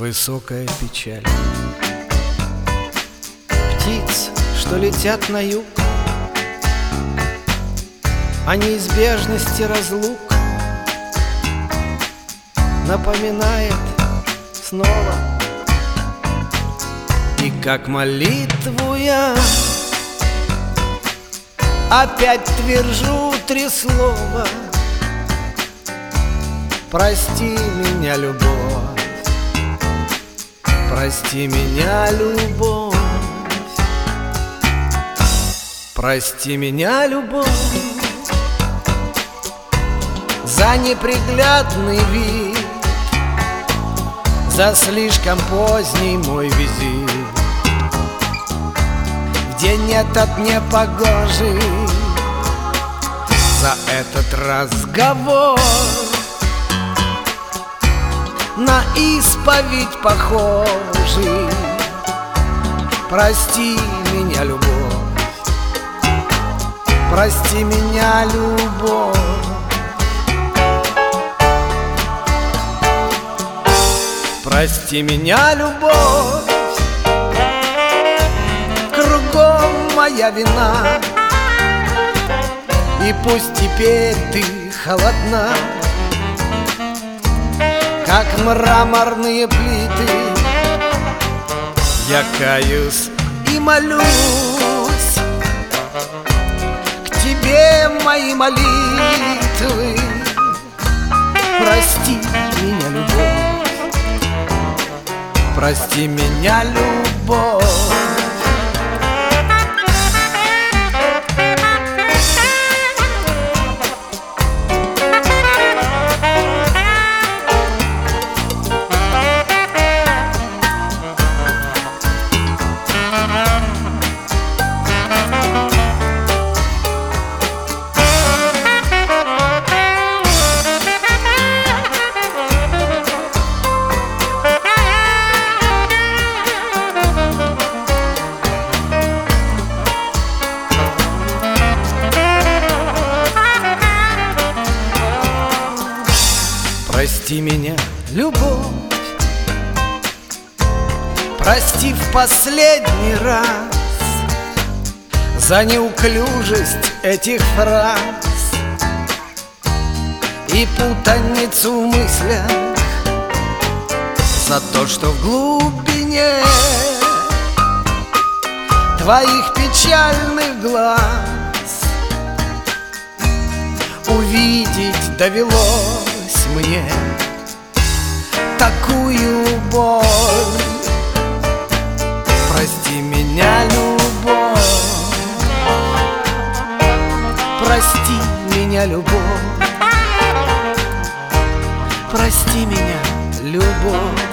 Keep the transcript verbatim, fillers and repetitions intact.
высокая печаль. Птиц, что летят на юг, о неизбежности разлук напоминает снова. И как молитву я опять твержу три слова: прости меня, любовь, прости меня, любовь, прости меня, любовь, за неприглядный вид, за слишком поздний мой визит, где нет от непогожи, за этот разговор на исповедь похожий. Прости меня, любовь, прости меня, любовь, прости меня, любовь, кругом моя вина, и пусть теперь ты холодна, как мраморные плиты. Я каюсь и молюсь к тебе, мои молитвы. Прости меня, любовь, прости меня, любовь. Прости меня, любовь, прости в последний раз за неуклюжесть этих фраз и путаницу в мыслях, за то, что в глубине твоих печальных глаз увидеть довелось мне такую боль. Прости меня, любовь, прости меня, любовь, прости меня, любовь.